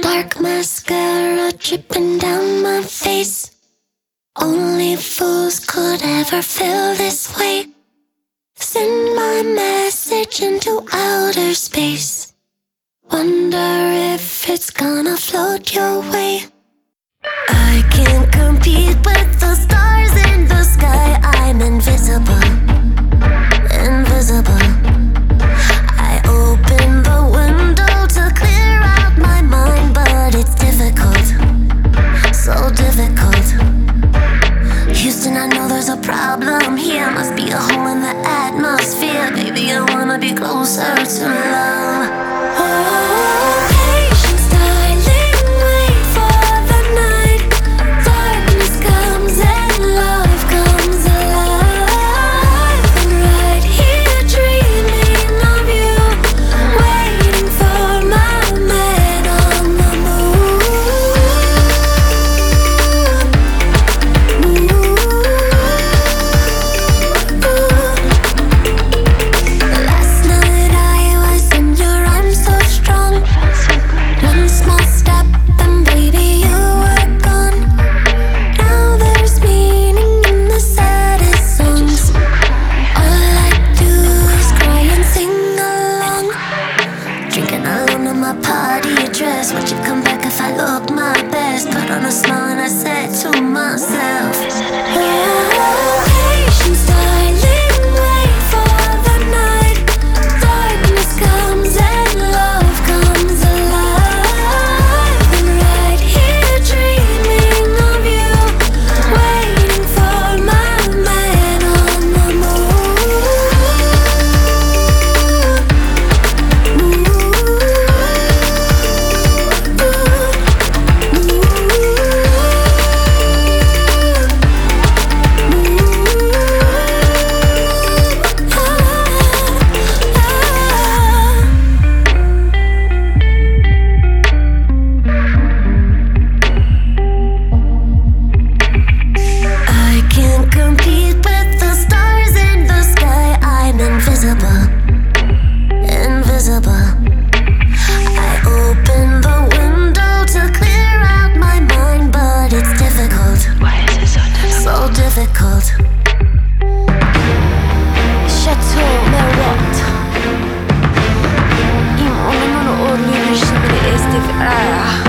Dark mascara dripping down my face. Only fools could ever feel this way. Send my message into outer space. Wonder if it's gonna float your way. I can't compete with the stars in the sky. I'm invisible, invisible. I open the window to clear out my mind, but it's difficult, so difficult. Houston, I know there's a problem here. Must be a hole in the atmosphere. Baby, I wanna be closer to love. Oh, patience, darling, wait for the night. Darkness comes and love comes alive. I'm right here dreaming of you, waiting for my man on the Last night I was in your arms so strong. One small step and baby you were gone. Now there's meaning in the saddest songs. All I do is cry and sing along. Drinking alone in my party dress. Would you come back if I look my best? Put on a smile and I said to myself, oh, patience, darling, wait for the night. Darkness comes and love comes alive. I'm right here dreaming of you, waiting for my man on the I can't compete with the stars in the sky. I'm invisible, invisible. I open the window to clear out my mind, but it's difficult. Why is it so difficult? Chateau Marot. این اون رو اولویش میره استفاده.